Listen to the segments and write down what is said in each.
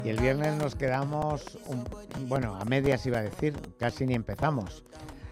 Y el viernes nos quedamos, bueno, a medias iba a decir, casi ni empezamos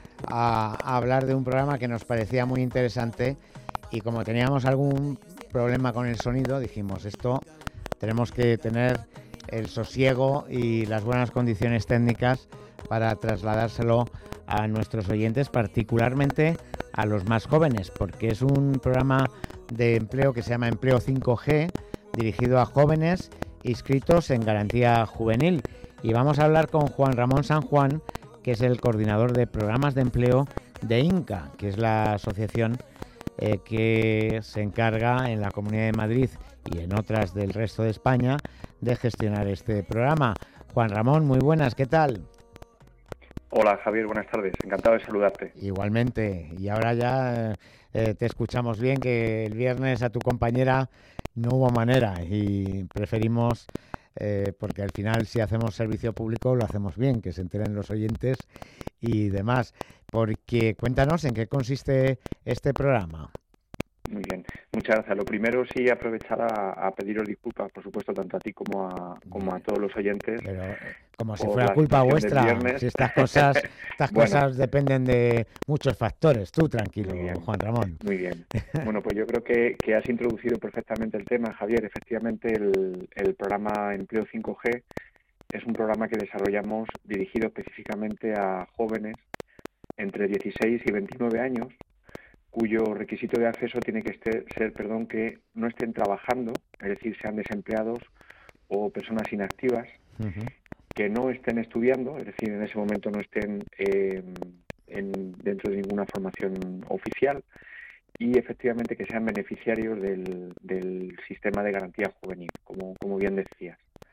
a hablar de un programa que nos parecía muy interesante y como teníamos algún problema con el sonido, dijimos, esto tenemos que tener el sosiego y las buenas condiciones técnicas para trasladárselo a nuestros oyentes, particularmente a los más jóvenes, porque es un programa de empleo que se llama Empleo 5G, dirigido a jóvenes inscritos en garantía juvenil. Y vamos a hablar con Juan Ramón San Juan, que es el coordinador de programas de empleo de INCA, que es la asociación que se encarga en la Comunidad de Madrid y en otras del resto de España de gestionar este programa. Juan Ramón, muy buenas, ¿qué tal? Hola Javier, buenas tardes, encantado de saludarte. Igualmente, y ahora ya te escuchamos bien, que el viernes a tu compañera no hubo manera y preferimos, porque al final si hacemos servicio público lo hacemos bien, que se enteren los oyentes y demás. Porque cuéntanos en qué consiste este programa. Muy bien, muchas gracias. Lo primero sí aprovechar a pediros disculpas, por supuesto, tanto a ti como a todos los oyentes Pero como si por fuera la culpa situación del vuestra, viernes. si estas Bueno, cosas dependen de muchos factores. Tú tranquilo, muy bien, Juan Ramón. muy bien. Bueno, pues yo creo que has introducido perfectamente el tema, Javier. Efectivamente, el programa Empleo 5G es un programa que desarrollamos dirigido específicamente a jóvenes entre 16 y 29 años, cuyo requisito de acceso tiene que ser que no estén trabajando, es decir, sean desempleados o personas inactivas, que no estén estudiando, es decir, en ese momento no estén dentro de ninguna formación oficial, y efectivamente que sean beneficiarios del sistema de garantía juvenil, como bien decías.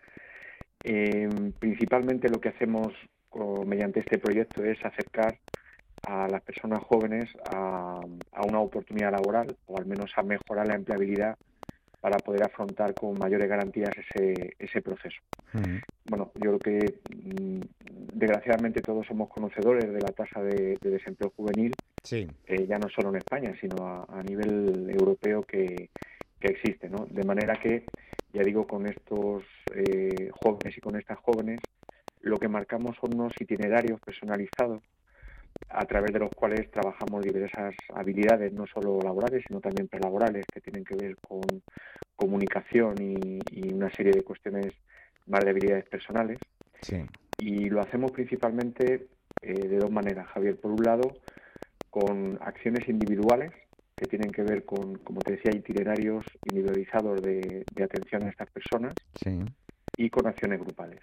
Principalmente lo que hacemos mediante este proyecto es acercar a las personas jóvenes a una oportunidad laboral, o al menos a mejorar la empleabilidad para poder afrontar con mayores garantías ese proceso. Bueno, yo creo que desgraciadamente todos somos conocedores de la tasa de desempleo juvenil, Sí. Ya no solo en España, sino a nivel europeo que existe, ¿no? De manera que, ya digo, con estos jóvenes y con estas jóvenes, lo que marcamos son unos itinerarios personalizados a través de los cuales trabajamos diversas habilidades, no solo laborales, sino también prelaborales, que tienen que ver con comunicación y una serie de cuestiones más de habilidades personales. Sí. Y lo hacemos principalmente de dos maneras, Javier. Por un lado, con acciones individuales, que tienen que ver con, como te decía, itinerarios individualizados de atención a estas personas, Sí. y con acciones grupales.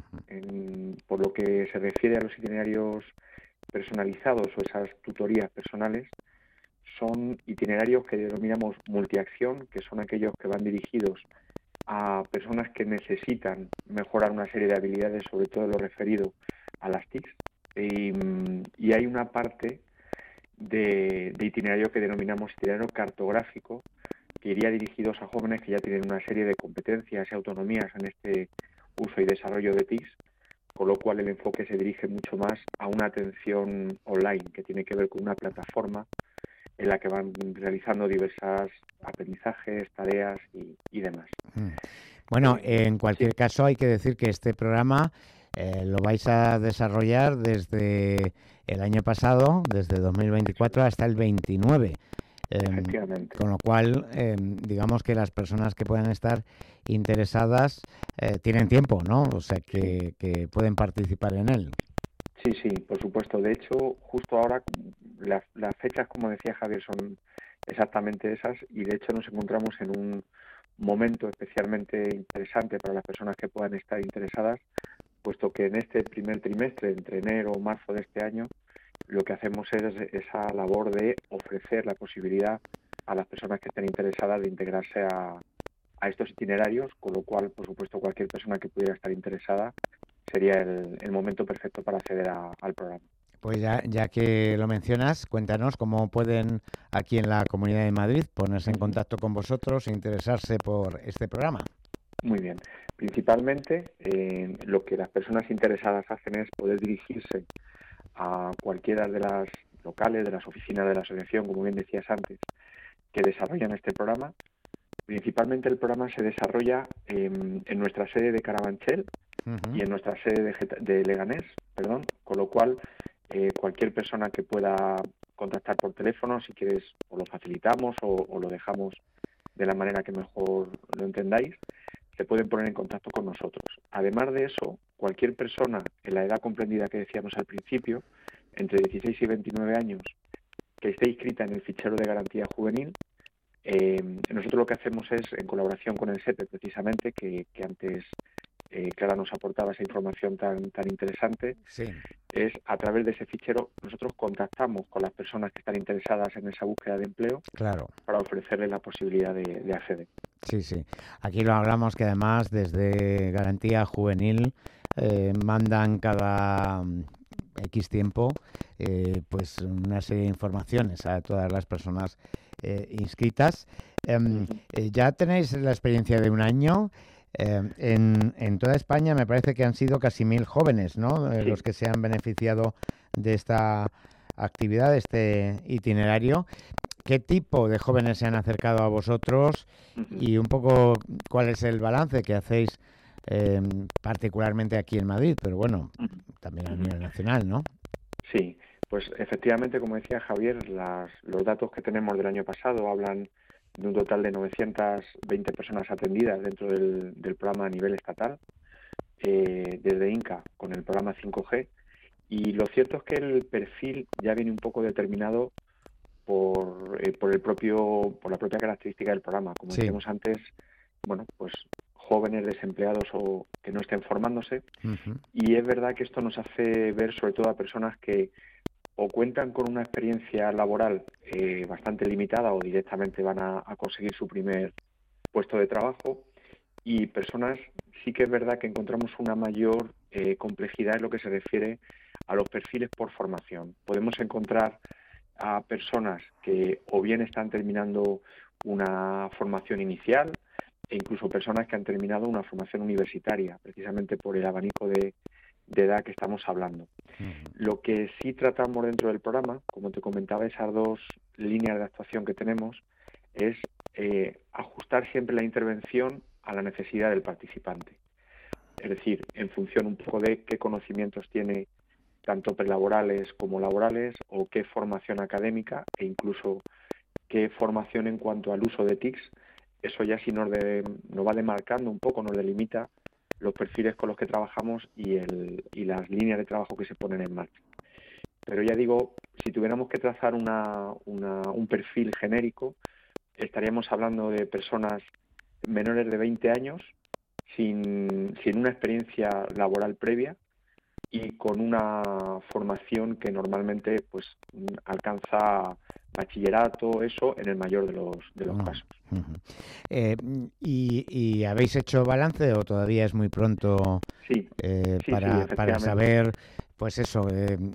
Por lo que se refiere a los itinerarios personalizados o esas tutorías personales, son itinerarios que denominamos multiacción, que son aquellos que van dirigidos a personas que necesitan mejorar una serie de habilidades, sobre todo lo referido a las TICs, y hay una parte de itinerario que denominamos itinerario cartográfico, que iría dirigidos a jóvenes que ya tienen una serie de competencias y autonomías en este uso y desarrollo de TICs, con lo cual el enfoque se dirige mucho más a una atención online, que tiene que ver con una plataforma en la que van realizando diversas aprendizajes, tareas y demás. Bueno, en cualquier caso hay que decir que este programa lo vais a desarrollar desde el año pasado, desde 2024 hasta el 29. Efectivamente. Con lo cual, digamos que las personas que puedan estar interesadas tienen tiempo, ¿no? O sea, que pueden participar en él. Sí, por supuesto. De hecho, justo ahora las fechas, como decía Javier, son exactamente esas, y de hecho nos encontramos en un momento especialmente interesante para las personas que puedan estar interesadas, puesto que en este primer trimestre, entre enero o marzo de este año, lo que hacemos es esa labor de ofrecer la posibilidad a las personas que estén interesadas de integrarse a estos itinerarios, con lo cual, por supuesto, cualquier persona que pudiera estar interesada sería el momento perfecto para acceder al programa. Pues ya que lo mencionas, cuéntanos cómo pueden aquí en la Comunidad de Madrid ponerse en contacto con vosotros e interesarse por este programa. Muy bien. Principalmente, lo que las personas interesadas hacen es poder dirigirse a cualquiera de las locales, de las oficinas de la asociación, como bien decías antes, que desarrollan este programa, Principalmente el programa se desarrolla en nuestra sede de Carabanchel y en nuestra sede de Leganés, perdón, con lo cual cualquier persona que pueda contactar por teléfono, si quieres, o lo facilitamos o lo dejamos de la manera que mejor lo entendáis, se pueden poner en contacto con nosotros. Además de eso, cualquier persona en la edad comprendida que decíamos al principio, entre 16 y 29 años, que esté inscrita en el fichero de garantía juvenil, nosotros lo que hacemos es, en colaboración con el SEPE precisamente, que antes Clara nos aportaba esa información tan interesante, sí, es a través de ese fichero nosotros contactamos con las personas que están interesadas en esa búsqueda de empleo, claro, para ofrecerles la posibilidad de acceder. sí, sí. Aquí lo hablamos que además desde Garantía Juvenil mandan cada X tiempo pues una serie de informaciones a todas las personas inscritas. Ya tenéis la experiencia de un año. En toda España me parece que han sido casi 1000 jóvenes, ¿no? Sí. Los que se han beneficiado de esta actividad, de este itinerario. ¿Qué tipo de jóvenes se han acercado a vosotros y un poco cuál es el balance que hacéis particularmente aquí en Madrid, pero bueno, también a nivel nacional, ¿no? Sí, pues efectivamente, como decía Javier, los datos que tenemos del año pasado hablan de un total de 920 personas atendidas dentro del programa a nivel estatal, desde INCA con el programa 5G, y lo cierto es que el perfil ya viene un poco determinado por la propia característica del programa. Como decíamos antes, bueno, pues jóvenes desempleados o que no estén formándose, y es verdad que esto nos hace ver sobre todo a personas que o cuentan con una experiencia laboral bastante limitada o directamente van a conseguir su primer puesto de trabajo, y personas sí que es verdad que encontramos una mayor complejidad en lo que se refiere a los perfiles por formación. Podemos encontrar a personas que o bien están terminando una formación inicial e incluso personas que han terminado una formación universitaria, precisamente por el abanico de edad que estamos hablando. Lo que sí tratamos dentro del programa, como te comentaba, esas dos líneas de actuación que tenemos, es ajustar siempre la intervención a la necesidad del participante. Es decir, en función un poco de qué conocimientos tiene, tanto prelaborales como laborales, o qué formación académica e incluso qué formación en cuanto al uso de TICs. Eso ya sí nos va demarcando un poco, nos delimita los perfiles con los que trabajamos y las líneas de trabajo que se ponen en marcha. Pero ya digo, si tuviéramos que trazar un perfil genérico, estaríamos hablando de personas menores de 20 años, sin una experiencia laboral previa y con una formación que normalmente pues alcanza bachillerato, eso en el mayor de los casos. ¿Y habéis hecho balance o todavía es muy pronto para saber, pues eso,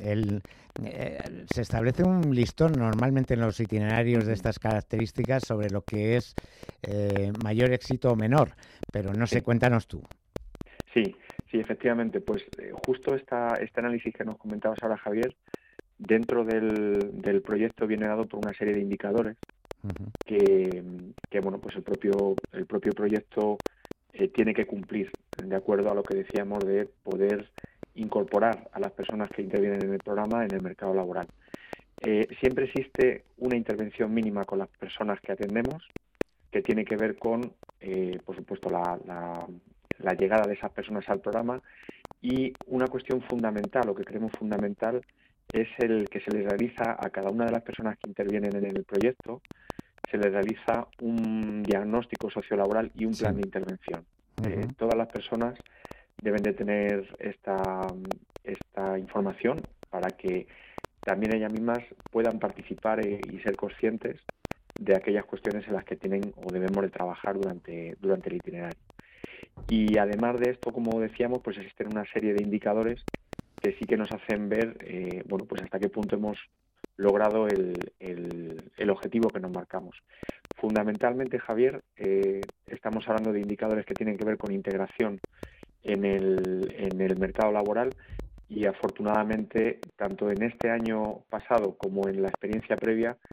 se establece un listón normalmente en los itinerarios de estas características sobre lo que es mayor éxito o menor, pero no sé, cuéntanos tú. Sí, efectivamente, pues justo este análisis que nos comentabas ahora, Javier, dentro del proyecto viene dado por una serie de indicadores que bueno, pues el propio proyecto tiene que cumplir, de acuerdo a lo que decíamos de poder incorporar a las personas que intervienen en el programa en el mercado laboral. Siempre existe una intervención mínima con las personas que atendemos, que tiene que ver con, por supuesto, la llegada de esas personas al programa, y una cuestión fundamental, o que creemos fundamental, es el que se les realiza a cada una de las personas que intervienen en el proyecto, se les realiza un diagnóstico sociolaboral y un plan de intervención. Todas las personas deben de tener esta información para que también ellas mismas puedan participar y ser conscientes de aquellas cuestiones en las que tienen o debemos de trabajar durante el itinerario. Y además de esto, como decíamos, pues existen una serie de indicadores que sí que nos hacen ver bueno, pues hasta qué punto hemos logrado el objetivo que nos marcamos. Fundamentalmente, Javier, estamos hablando de indicadores que tienen que ver con integración en el mercado laboral, y afortunadamente, tanto en este año pasado como en la experiencia previa,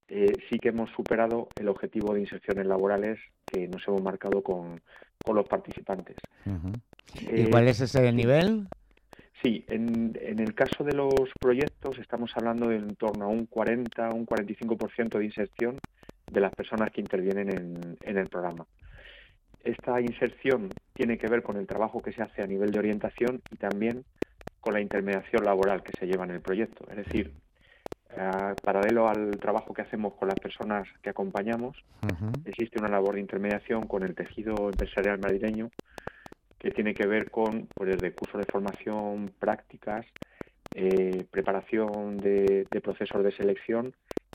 sí que hemos superado el objetivo de inserciones laborales que nos hemos marcado con los participantes. Uh-huh. ¿Y cuál es ese nivel? Sí, en el caso de los proyectos estamos hablando de en torno a un 40, un 45% de inserción de las personas que intervienen en el programa. Esta inserción tiene que ver con el trabajo que se hace a nivel de orientación y también con la intermediación laboral que se lleva en el proyecto. Es decir, paralelo al trabajo que hacemos con las personas que acompañamos, uh-huh, existe una labor de intermediación con el tejido empresarial madrileño que tiene que ver con, pues, desde cursos de formación, prácticas, preparación de procesos de selección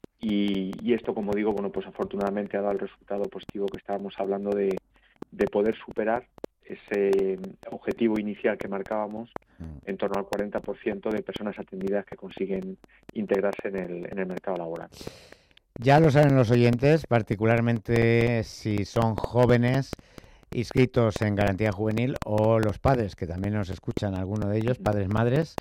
y esto, como digo, bueno, pues afortunadamente ha dado el resultado positivo que estábamos hablando de poder superar ese objetivo inicial que marcábamos, en torno al 40% de personas atendidas que consiguen integrarse en el mercado laboral. Ya lo saben los oyentes, particularmente si son jóvenes inscritos en Garantía Juvenil o los padres, que también nos escuchan, alguno de ellos, padres, madres,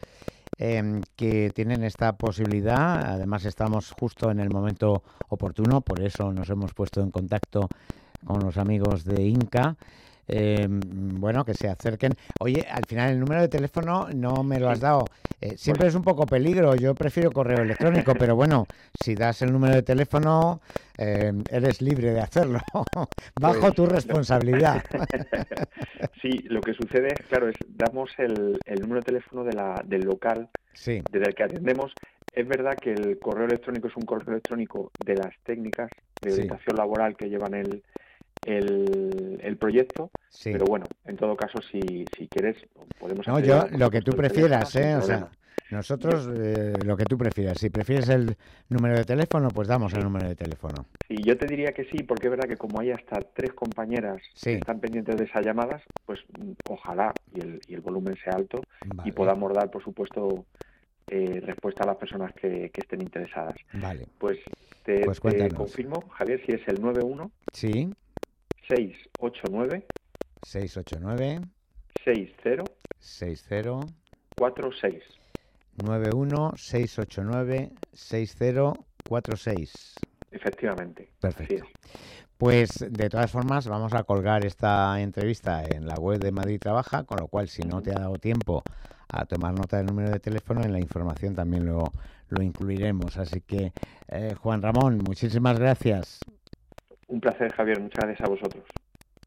que tienen esta posibilidad. Además estamos justo en el momento oportuno, por eso nos hemos puesto en contacto con los amigos de INCA. Bueno, que se acerquen. Oye, al final el número de teléfono no me lo has dado. Siempre es un poco peligro, yo prefiero correo electrónico, pero bueno, si das el número de teléfono, eres libre de hacerlo, bajo tu responsabilidad. Sí, lo que sucede es, claro, damos el número de teléfono del local, sí, desde el que atendemos. Es verdad que el correo electrónico es un correo electrónico de las técnicas de orientación, sí, laboral que llevan el proyecto, sí, pero bueno, en todo caso, si quieres, podemos hacer... No, yo lo que tú prefieras, o sea, nosotros lo que tú prefieras. Si prefieres el número de teléfono, pues damos el número de teléfono. Sí, yo te diría que sí, porque es verdad que como hay hasta 3 compañeras, sí, que están pendientes de esas llamadas, pues ojalá y el volumen sea alto, vale, y podamos dar, por supuesto, respuesta a las personas que estén interesadas. Vale. Pues te confirmo, Javier, si es el 91... Sí. 689 60 46 91 689 6046. Efectivamente. Perfecto. Pues de todas formas vamos a colgar esta entrevista en la web de Madrid Trabaja, con lo cual si no te ha dado tiempo a tomar nota del número de teléfono, en la información también lo incluiremos. Así que Juan Ramón, muchísimas gracias. Un placer, Javier. Muchas gracias a vosotros.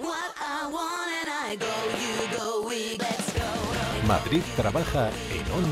Madrid Trabaja en Onda